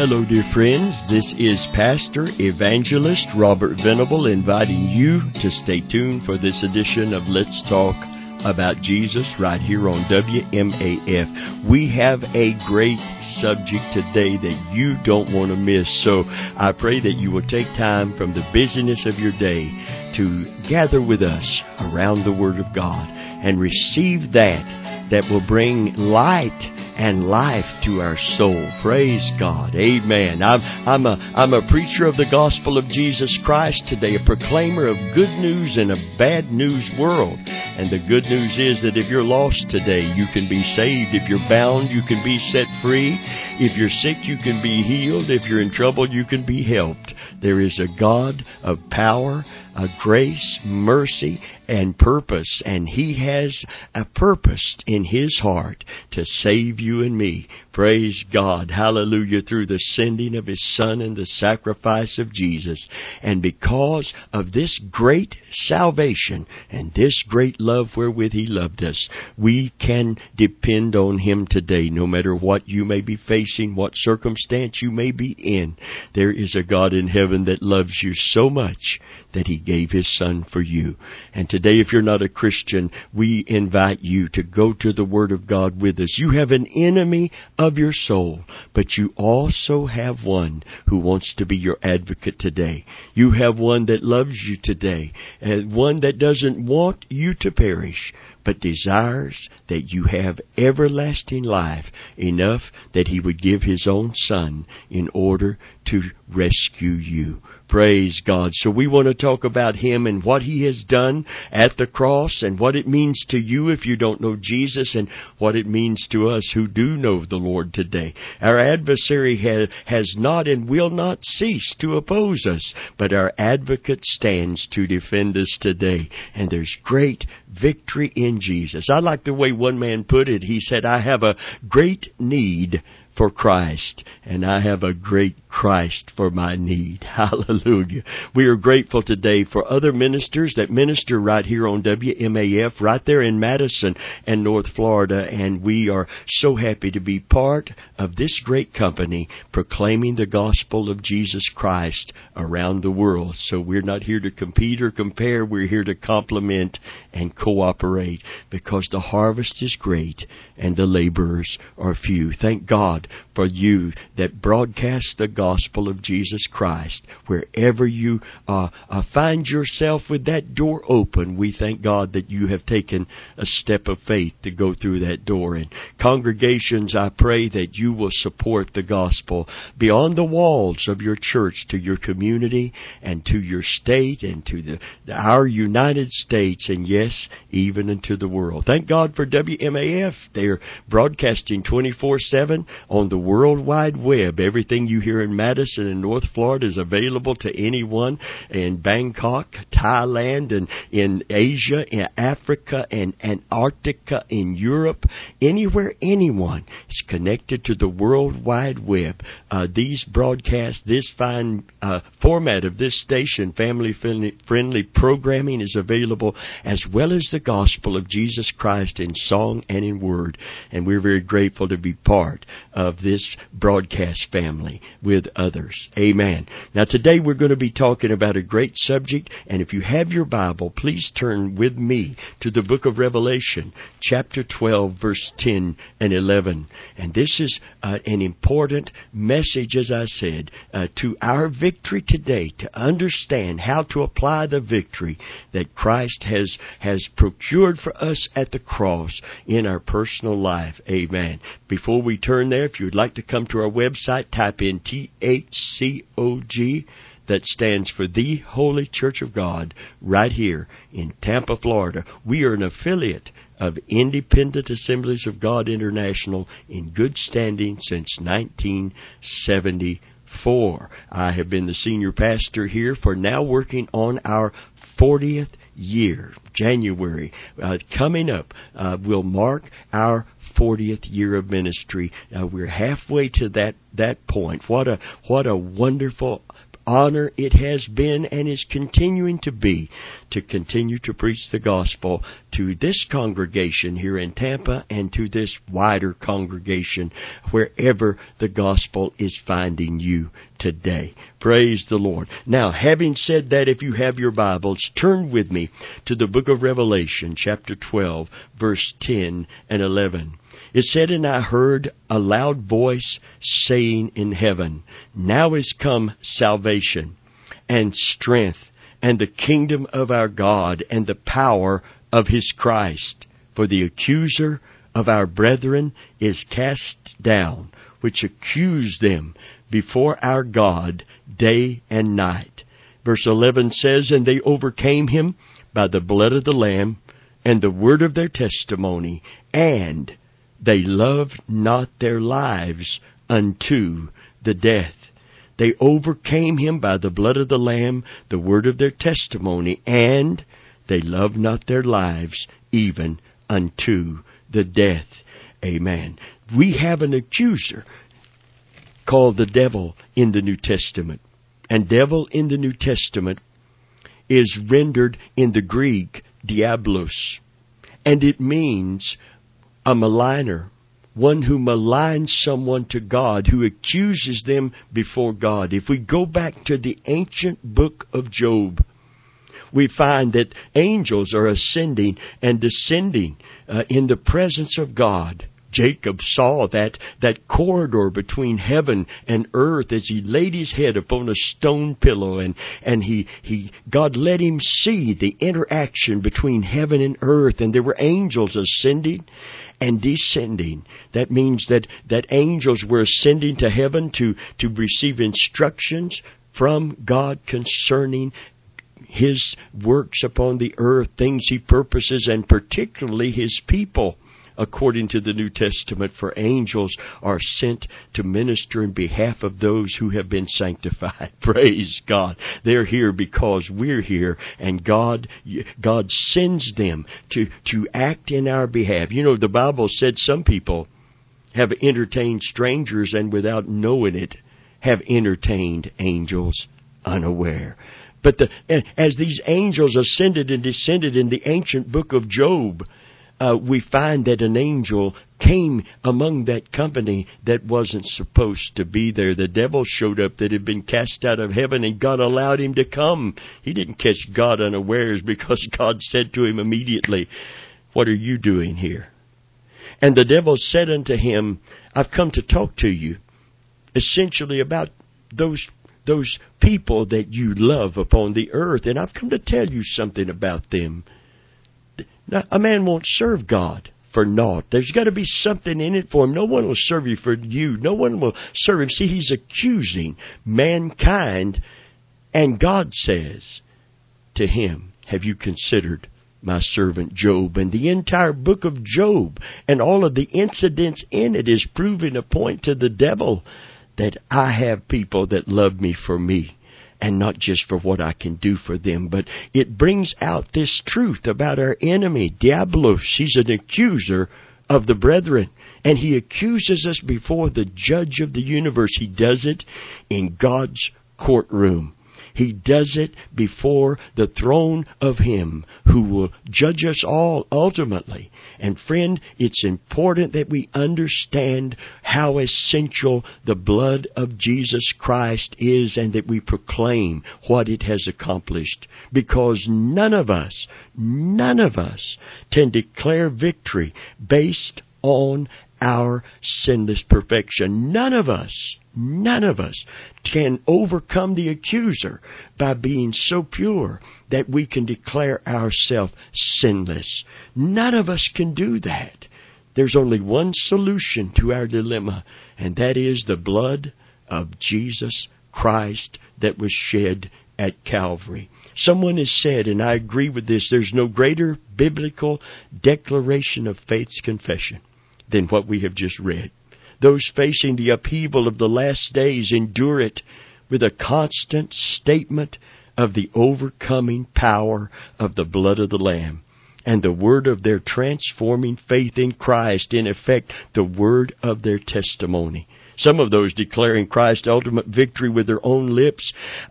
Hello, dear friends. This is Pastor Evangelist Robert Venable inviting you to stay tuned for this edition of Let's Talk About Jesus right here on WMAF. We have a great subject today that you don't want to miss. So I pray that you will take time from the busyness of your day to gather with us around the Word of God and receive that will bring light and life to our soul. Praise God. Amen. I'm a preacher of the gospel of Jesus Christ today, a proclaimer of good news in a bad news world. And the good news is that if you're lost today, you can be saved. If you're bound, you can be set free. If you're sick, you can be healed. If you're in trouble, you can be helped. There is a God of power, grace, mercy, and purpose, and He has a purpose in His heart to save you and me. Praise God. Hallelujah. Through the sending of His Son and the sacrifice of Jesus. And because of this great salvation and this great love wherewith He loved us, we can depend on Him today, no matter what you may be facing, what circumstance you may be in. There is a God in heaven that loves you so much that He gave His Son for you. And today, if you're not a Christian, we invite you to go to the Word of God with us. You have an enemy of your soul, but you also have one who wants to be your advocate today. You have one that loves you today, and one that doesn't want you to perish, but desires that you have everlasting life, enough that He would give His own Son in order to rescue you. Praise God. So we want to talk about Him and what He has done at the cross and what it means to you if you don't know Jesus and what it means to us who do know the Lord today. Our adversary has not and will not cease to oppose us, but our advocate stands to defend us today. And there's great victory in Jesus. I like the way one man put it. He said, I have a great need for Christ, and I have a great Christ for my need. Hallelujah. We are grateful today for other ministers that minister right here on WMAF, right there in Madison and North Florida, and we are so happy to be part of this great company proclaiming the gospel of Jesus Christ around the world. So we're not here to compete or compare. We're here to complement and cooperate because the harvest is great and the laborers are few. Thank God for you that broadcast the gospel of Jesus Christ. Wherever you find yourself with that door open, we thank God that you have taken a step of faith to go through that door. And congregations, I pray that you will support the gospel beyond the walls of your church to your community and to your state and to our United States, and yes, even into the world. Thank God for WMAF. They're broadcasting 24/7 on the World Wide Web. Everything you hear in Madison and North Florida is available to anyone in Bangkok, Thailand, and in Asia, in Africa, and Antarctica, in Europe. Anywhere anyone is connected to the World Wide Web. These broadcasts, this fine format of this station, family-friendly programming is available, as well as the gospel of Jesus Christ in song and in word. And we're very grateful to be part of this broadcast family with others. Amen. Now today we're going to be talking about a great subject, and if you have your Bible, please turn with me to the book of Revelation, chapter 12, verse 10 and 11. And this is an important message, as I said, to our victory today, to understand how to apply the victory that Christ has procured for us at the cross in our personal life. Amen. Before we turn there, if you would like to come to our website, type in THCOG. That stands for The Holy Church of God, right here in Tampa, Florida. We are an affiliate of Independent Assemblies of God International in good standing since 1974. I have been the senior pastor here for now working on our 40th year. January coming up will mark our 40th year of ministry. We're halfway to that point. What a wonderful honor it has been and is continuing to be to continue to preach the gospel to this congregation here in Tampa and to this wider congregation wherever the gospel is finding you today. Praise the Lord. Now, having said that, if you have your Bibles, turn with me to the book of Revelation, chapter 12, verse 10 and 11. It said, "And I heard a loud voice saying in heaven, Now is come salvation and strength and the kingdom of our God and the power of His Christ. For the accuser of our brethren is cast down, which accused them before our God day and night." Verse 11 says, "And they overcame him by the blood of the Lamb and the word of their testimony, and they loved not their lives unto the death." They overcame him by the blood of the Lamb, the word of their testimony, and they loved not their lives even unto the death. Amen. We have an accuser called the devil in the New Testament. And devil in the New Testament is rendered in the Greek diablos. And it means a maligner, one who maligns someone to God, who accuses them before God. If we go back to the ancient book of Job, we find that angels are ascending and descending in the presence of God. Jacob saw that corridor between heaven and earth as he laid his head upon a stone pillow, and God let him see the interaction between heaven and earth, and there were angels ascending and descending. That means that angels were ascending to heaven to receive instructions from God concerning His works upon the earth, things He purposes, and particularly His people. According to the New Testament, for angels are sent to minister in behalf of those who have been sanctified. Praise God. They're here because we're here, and God sends them to act in our behalf. You know, the Bible said some people have entertained strangers and without knowing it have entertained angels unaware. But as these angels ascended and descended in the ancient book of Job, we find that an angel came among that company that wasn't supposed to be there. The devil showed up that had been cast out of heaven, and God allowed him to come. He didn't catch God unawares, because God said to him immediately, "What are you doing here?" And the devil said unto him, "I've come to talk to you essentially about those people that you love upon the earth, and I've come to tell you something about them." Now, a man won't serve God for naught. There's got to be something in it for him. No one will serve you for you. No one will serve him. See, he's accusing mankind, and God says to him, "Have you considered my servant Job?" And the entire book of Job and all of the incidents in it is proving a point to the devil that I have people that love me for me, and not just for what I can do for them. But it brings out this truth about our enemy, Diablos. He's an accuser of the brethren, and he accuses us before the judge of the universe. He does it in God's courtroom. He does it before the throne of Him who will judge us all ultimately. And friend, it's important that we understand how essential the blood of Jesus Christ is, and that we proclaim what it has accomplished. Because none of us can declare victory based on our sinless perfection. None of us can overcome the accuser by being so pure that we can declare ourselves sinless. None of us can do that. There's only one solution to our dilemma, and that is the blood of Jesus Christ that was shed at Calvary. Someone has said, and I agree with this, there's no greater biblical declaration of faith's confession than what we have just read. Those facing the upheaval of the last days endure it with a constant statement of the overcoming power of the blood of the Lamb and the word of their transforming faith in Christ, in effect, the word of their testimony. Some of those declaring Christ's ultimate victory with their own lips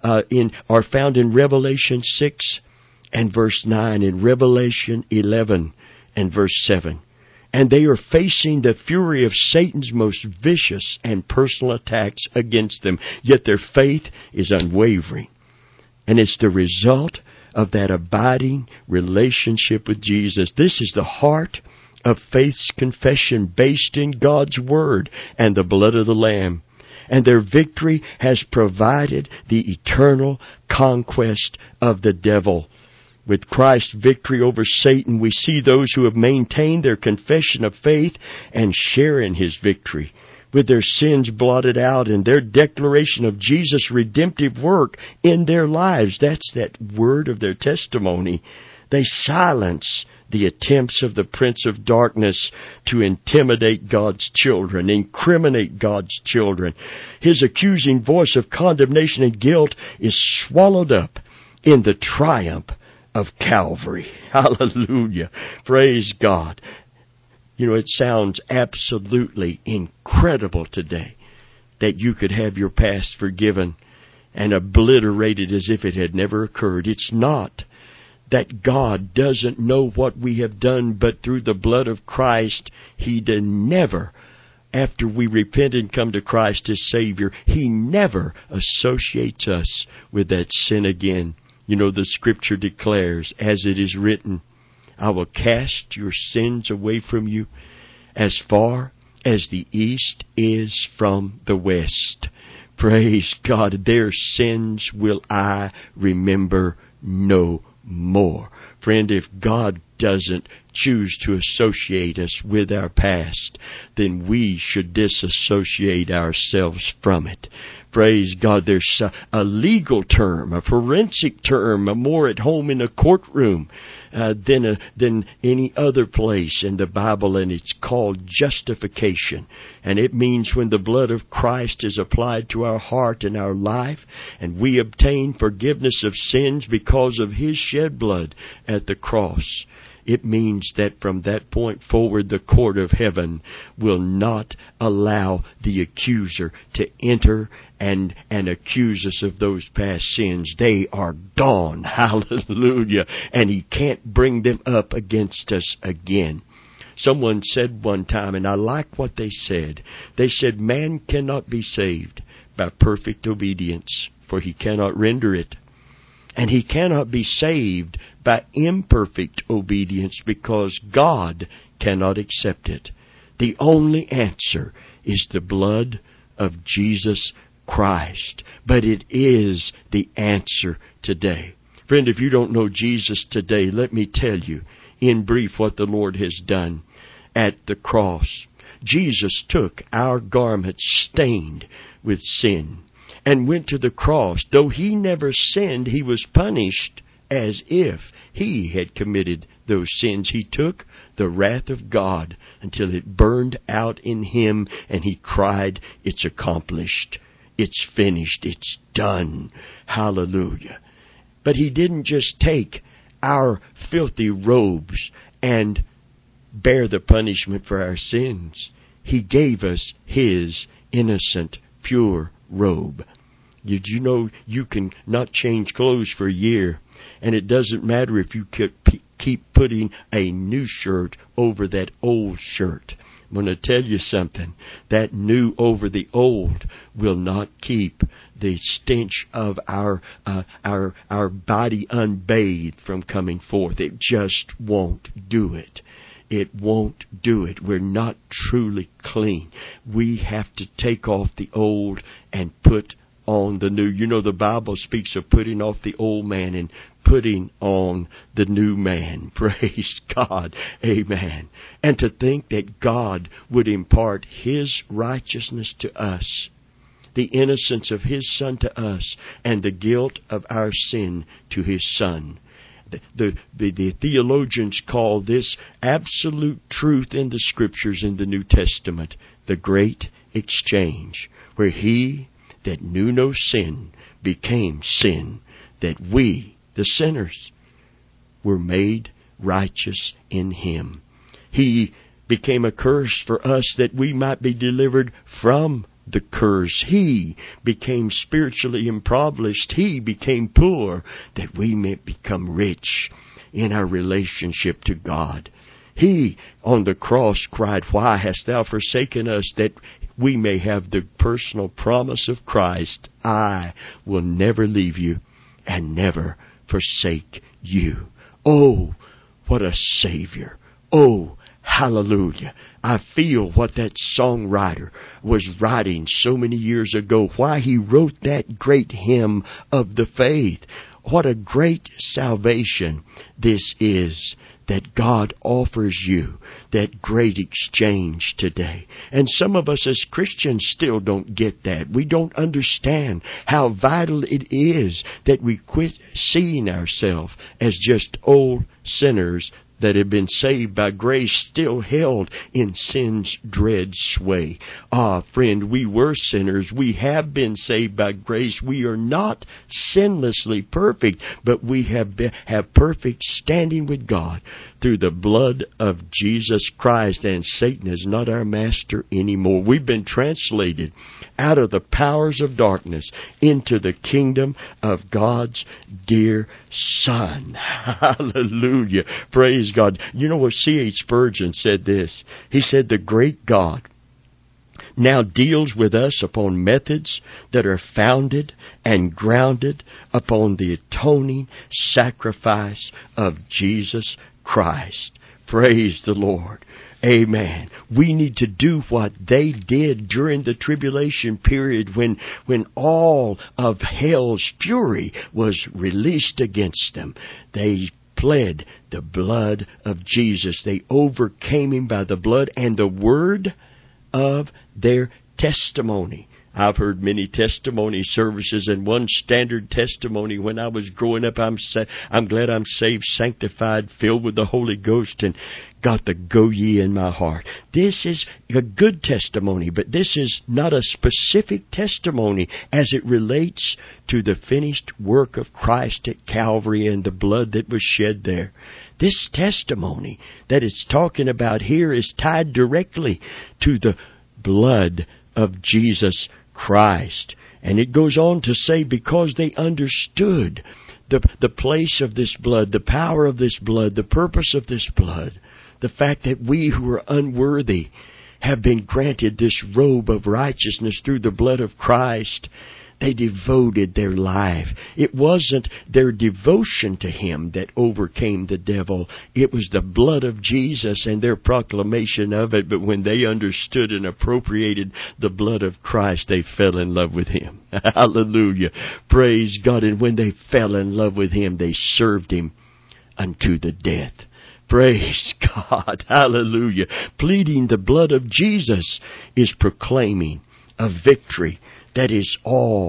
are found in Revelation 6 and verse 9, in Revelation 11 and verse 7. And they are facing the fury of Satan's most vicious and personal attacks against them, yet their faith is unwavering. And it's the result of that abiding relationship with Jesus. This is the heart of faith's confession, based in God's Word and the blood of the Lamb. And their victory has provided the eternal conquest of the devil. With Christ's victory over Satan, we see those who have maintained their confession of faith and share in His victory, with their sins blotted out and their declaration of Jesus' redemptive work in their lives. That's that word of their testimony. They silence the attempts of the prince of darkness to intimidate God's children, incriminate God's children. His accusing voice of condemnation and guilt is swallowed up in the triumph of Calvary. Hallelujah. Praise God. You know, it sounds absolutely incredible today that you could have your past forgiven and obliterated as if it had never occurred. It's not that God doesn't know what we have done, but through the blood of Christ, He did never, after we repent and come to Christ as Savior, He never associates us with that sin again. You know, the Scripture declares, as it is written, I will cast your sins away from you as far as the east is from the west. Praise God. Their sins will I remember no more. Friend, if God doesn't choose to associate us with our past, then we should disassociate ourselves from it. Praise God. There's a legal term, a forensic term, a more at home in a courtroom than any other place in the Bible, and it's called justification. And it means when the blood of Christ is applied to our heart and our life, and we obtain forgiveness of sins because of His shed blood at the cross. It means that from that point forward, the court of heaven will not allow the accuser to enter and accuse us of those past sins. They are gone. Hallelujah. And he can't bring them up against us again. Someone said one time, and I like what they said. They said, man cannot be saved by perfect obedience, for he cannot render it. And he cannot be saved by imperfect obedience, because God cannot accept it. The only answer is the blood of Jesus Christ. But it is the answer today. Friend, if you don't know Jesus today, let me tell you in brief what the Lord has done at the cross. Jesus took our garments stained with sin and went to the cross. Though He never sinned, He was punished as if He had committed those sins. He took the wrath of God until it burned out in Him, and He cried, it's accomplished. It's finished. It's done. Hallelujah. But He didn't just take our filthy robes and bear the punishment for our sins. He gave us His innocent, pure robe. Did you know you can not change clothes for a year, and it doesn't matter if you keep putting a new shirt over that old shirt? I'm going to tell you something. That new over the old will not keep the stench of our body unbathed from coming forth. It just won't do it. It won't do it. We're not truly clean. We have to take off the old and put on the new. You know, the Bible speaks of putting off the old man and putting on the new man. Praise God. Amen. And to think that God would impart His righteousness to us, the innocence of His Son to us, and the guilt of our sin to His Son. The theologians call this absolute truth in the Scriptures in the New Testament, the great exchange, where He that knew no sin became sin, that we, the sinners, were made righteous in Him. He became a curse for us that we might be delivered from the curse. He became spiritually impoverished. He became poor that we may become rich in our relationship to God. He on the cross cried, "Why hast thou forsaken us?" that we may have the personal promise of Christ. I will never leave you and never forsake you. Oh, what a Savior. Oh, hallelujah. I feel what that songwriter was writing so many years ago, why he wrote that great hymn of the faith. What a great salvation this is that God offers you, that great exchange today. And some of us as Christians still don't get that. We don't understand how vital it is that we quit seeing ourselves as just old sinners that have been saved by grace, still held in sin's dread sway. Ah, friend, we were sinners. We have been saved by grace. We are not sinlessly perfect, but we have perfect standing with God through the blood of Jesus Christ, and Satan is not our master anymore. We've been translated out of the powers of darkness into the kingdom of God's dear Son. Hallelujah. Praise God. You know what C.H. Spurgeon said this. He said, "The great God now deals with us upon methods that are founded and grounded upon the atoning sacrifice of Jesus Christ." Praise the Lord. Amen. We need to do what they did during the tribulation period when all of hell's fury was released against them. They pled the blood of Jesus. They overcame him by the blood and the word of their testimony. I've heard many testimony services, and one standard testimony when I was growing up, I'm glad I'm saved, sanctified, filled with the Holy Ghost, and got the go ye in my heart. This is a good testimony, but this is not a specific testimony as it relates to the finished work of Christ at Calvary and the blood that was shed there. This testimony that it's talking about here is tied directly to the blood of Jesus Christ. And it goes on to say, because they understood the place of this blood, the power of this blood, the purpose of this blood, the fact that we who are unworthy have been granted this robe of righteousness through the blood of Christ, they devoted their life. It wasn't their devotion to Him that overcame the devil. It was the blood of Jesus and their proclamation of it. But when they understood and appropriated the blood of Christ, they fell in love with Him. Hallelujah. Praise God. And when they fell in love with Him, they served Him unto the death. Praise God. Hallelujah. Pleading the blood of Jesus is proclaiming a victory that is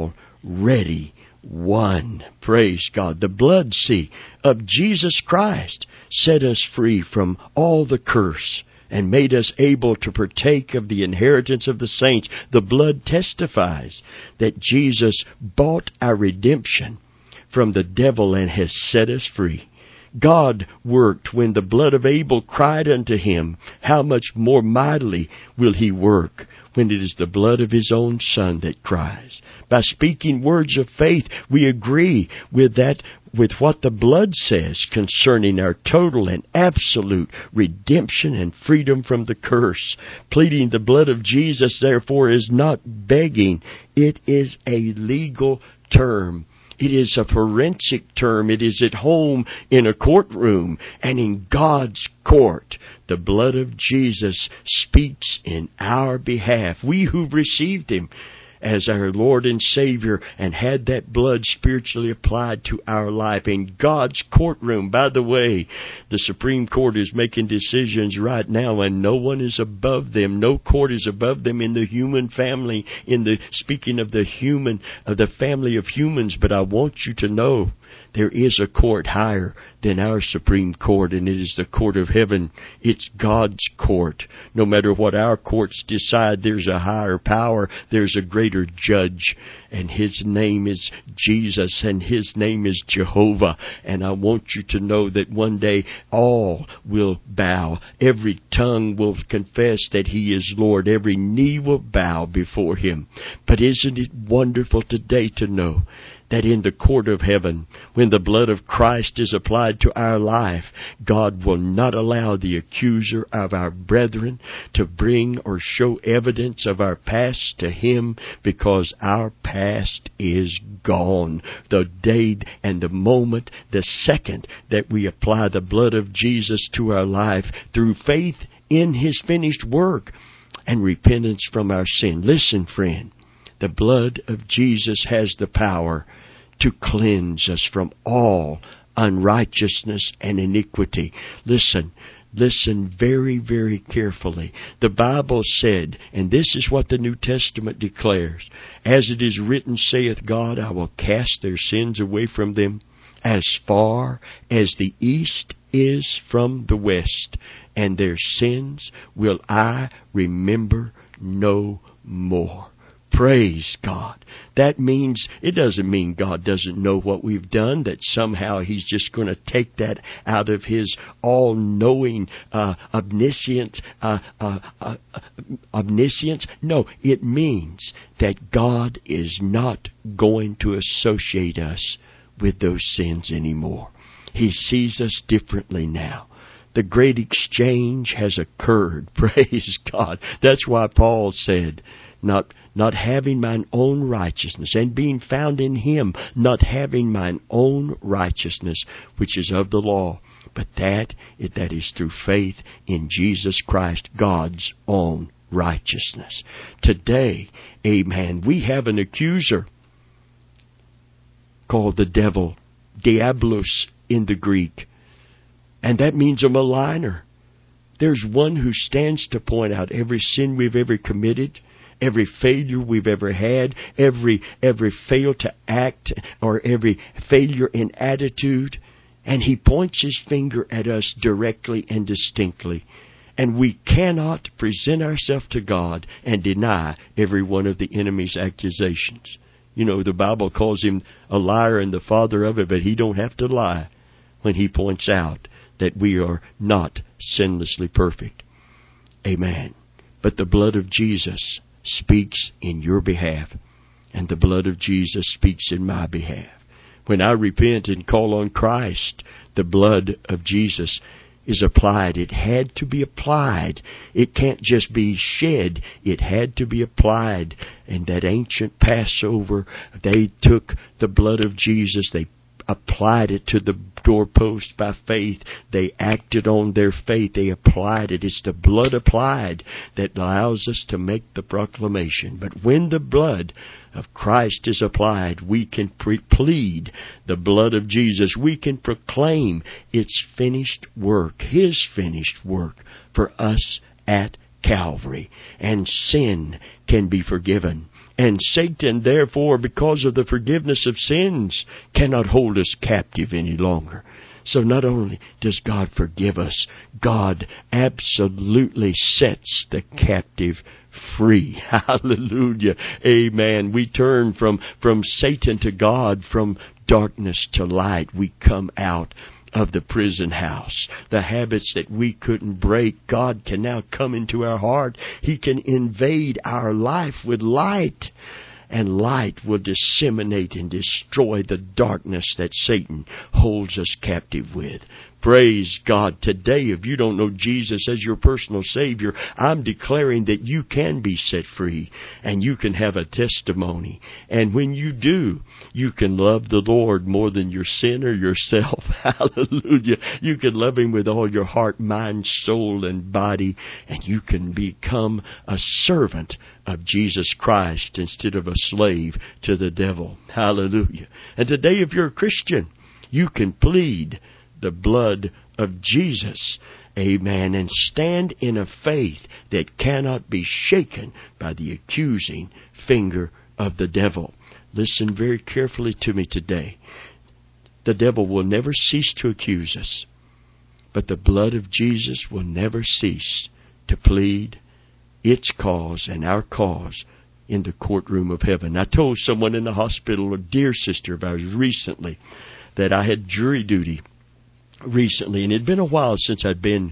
already won. Praise God. The blood, of Jesus Christ set us free from all the curse and made us able to partake of the inheritance of the saints. The blood testifies that Jesus bought our redemption from the devil and has set us free. God worked when the blood of Abel cried unto Him. How much more mightily will He work when it is the blood of His own Son that cries? By speaking words of faith, we agree with what the blood says concerning our total and absolute redemption and freedom from the curse. Pleading the blood of Jesus, therefore, is not begging. It is a legal term. It is a forensic term. It is at home in a courtroom and in God's court. The blood of Jesus speaks in our behalf. We who've received Him as our Lord and Savior and had that blood spiritually applied to our life in God's courtroom. By the way, the Supreme Court is making decisions right now, and no one is above them. No court is above them in the human family, speaking of the family of humans. But I want you to know there is a court higher than our Supreme Court, and it is the court of heaven. It's God's court. No matter what our courts decide, there's a higher power. There's a greater greater judge, and His name is Jesus, and His name is Jehovah. And I want you to know that one day all will bow. Every tongue will confess that He is Lord. Every knee will bow before Him. But isn't it wonderful today to know that in the court of heaven, when the blood of Christ is applied to our life, God will not allow the accuser of our brethren to bring or show evidence of our past to Him, because our past is gone. The day and the moment, the second that we apply the blood of Jesus to our life through faith in His finished work and repentance from our sin. Listen, friend. The blood of Jesus has the power to cleanse us from all unrighteousness and iniquity. Listen very, very carefully. The Bible said, and this is what the New Testament declares, as it is written, saith God, I will cast their sins away from them as far as the east is from the west, and their sins will I remember no more. Praise God. That means, it doesn't mean God doesn't know what we've done, that somehow He's just going to take that out of His all-knowing omniscience. No, it means that God is not going to associate us with those sins anymore. He sees us differently now. The great exchange has occurred. Praise God. That's why Paul said, not having mine own righteousness, and being found in Him, not having mine own righteousness, which is of the law, but that is through faith in Jesus Christ, God's own righteousness. Today, amen, we have an accuser called the devil, diabolos in the Greek, and that means a maligner. There's one who stands to point out every sin we've ever committed, every failure we've ever had, every fail to act, or every failure in attitude. And he points his finger at us directly and distinctly. And we cannot present ourselves to God and deny every one of the enemy's accusations. You know, the Bible calls him a liar and the father of it, but he don't have to lie when he points out that we are not sinlessly perfect. Amen. But the blood of Jesus speaks in your behalf, and the blood of Jesus speaks in my behalf. When I repent and call on Christ, the blood of Jesus is applied. It had to be applied. It can't just be shed. It had to be applied. In that ancient Passover, they took the blood of Jesus, they applied it to the doorpost by faith. They acted on their faith. They applied it. It's the blood applied that allows us to make the proclamation. But when the blood of Christ is applied, we can plead the blood of Jesus. We can proclaim its finished work, His finished work for us at Calvary. And sin can be forgiven. And Satan, therefore, because of the forgiveness of sins, cannot hold us captive any longer. So not only does God forgive us, God absolutely sets the captive free. Hallelujah. Amen. We turn from Satan to God, from darkness to light. We come out of the prison house. The habits that we couldn't break, God can now come into our heart. He can invade our life with light. And light will disseminate and destroy the darkness that Satan holds us captive with. Praise God. Today, if you don't know Jesus as your personal Savior, I'm declaring that you can be set free and you can have a testimony. And when you do, you can love the Lord more than your sin or yourself. Hallelujah. You can love Him with all your heart, mind, soul, and body. And you can become a servant of Jesus Christ instead of a slave to the devil. Hallelujah. And today, if you're a Christian, you can plead the blood of Jesus. Amen. And stand in a faith that cannot be shaken by the accusing finger of the devil. Listen very carefully to me today. The devil will never cease to accuse us, but the blood of Jesus will never cease to plead its cause and our cause in the courtroom of heaven. I told someone in the hospital, a dear sister of ours recently, that I had jury duty recently, and it had been a while since I'd been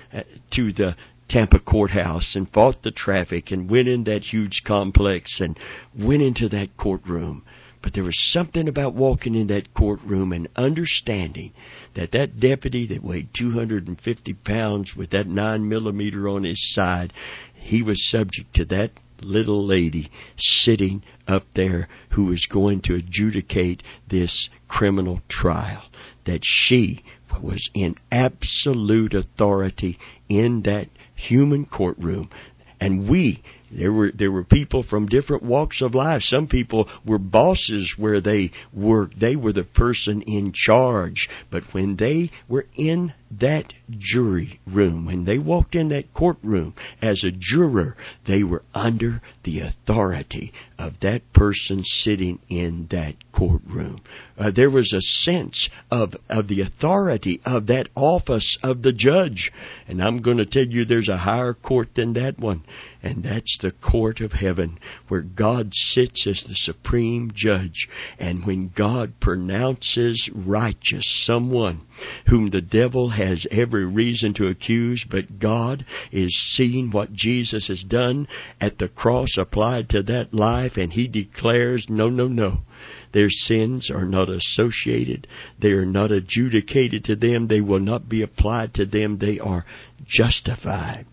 to the Tampa courthouse and fought the traffic and went in that huge complex and went into that courtroom. But there was something about walking in that courtroom and understanding that that deputy that weighed 250 pounds with that 9mm on his side, he was subject to that little lady sitting up there who was going to adjudicate this criminal trial. That she was in absolute authority in that human courtroom. And there were people from different walks of life. Some people were bosses where they worked. They were the person in charge. But when they were in that jury room, when they walked in that courtroom as a juror, they were under the authority of that person sitting in that courtroom. There was a sense of the authority of that office of the judge. And I'm going to tell you there's a higher court than that one. And that's the court of heaven, where God sits as the supreme judge. And when God pronounces righteous someone whom the devil has every reason to accuse, but God is seeing what Jesus has done at the cross applied to that life, and He declares, no, no, no. Their sins are not associated. They are not adjudicated to them. They will not be applied to them. They are justified.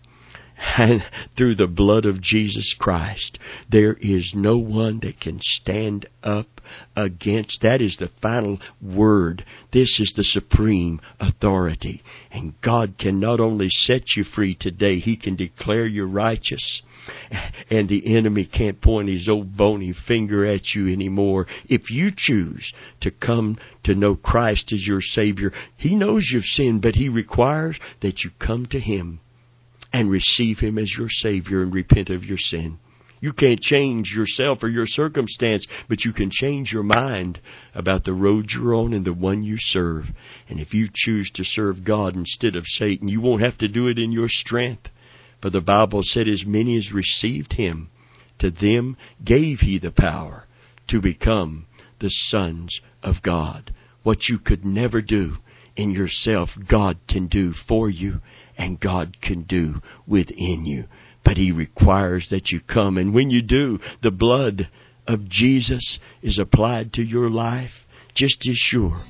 And through the blood of Jesus Christ, there is no one that can stand up against. That is the final word. This is the supreme authority. And God can not only set you free today, He can declare you righteous. And the enemy can't point his old bony finger at you anymore. If you choose to come to know Christ as your Savior, He knows you've sinned, but He requires that you come to Him and receive Him as your Savior and repent of your sin. You can't change yourself or your circumstance, but you can change your mind about the road you're on and the one you serve. And if you choose to serve God instead of Satan, you won't have to do it in your strength. For the Bible said, as many as received Him, to them gave He the power to become the sons of God. What you could never do in yourself, God can do for you. And God can do within you. But He requires that you come. And when you do, the blood of Jesus is applied to your life just as sure,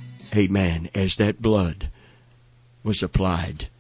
amen, as that blood was applied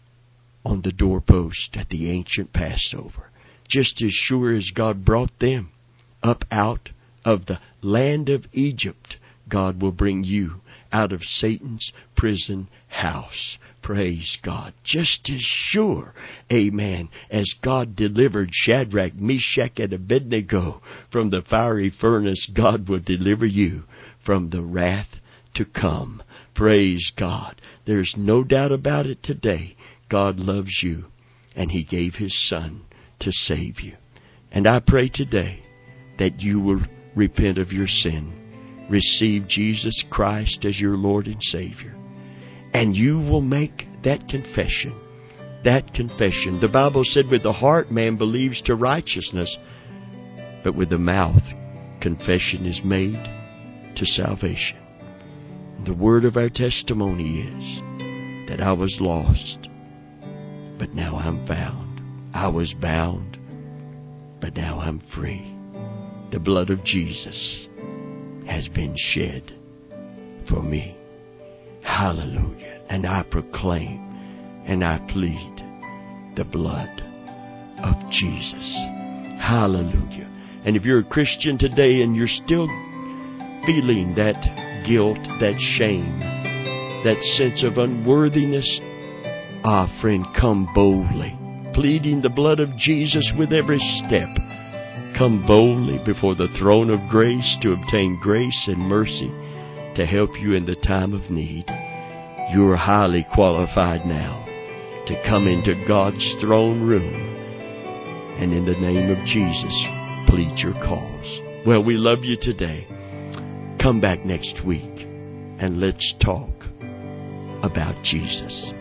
on the doorpost at the ancient Passover. Just as sure as God brought them up out of the land of Egypt, God will bring you out of Satan's prison house. Praise God. Just as sure, amen, as God delivered Shadrach, Meshach, and Abednego from the fiery furnace, God will deliver you from the wrath to come. Praise God. There's no doubt about it today. God loves you, and He gave His Son to save you. And I pray today that you will repent of your sin, receive Jesus Christ as your Lord and Savior, and you will make that confession. That confession. The Bible said with the heart man believes to righteousness, but with the mouth confession is made to salvation. The word of our testimony is that I was lost, but now I'm found. I was bound, but now I'm free. The blood of Jesus has been shed for me. Hallelujah. And I proclaim and I plead the blood of Jesus. Hallelujah. And if you're a Christian today and you're still feeling that guilt, that shame, that sense of unworthiness, friend, come boldly, pleading the blood of Jesus with every step. Come boldly before the throne of grace to obtain grace and mercy to help you in the time of need. You are highly qualified now to come into God's throne room and in the name of Jesus plead your cause. Well, we love you today. Come back next week and let's talk about Jesus.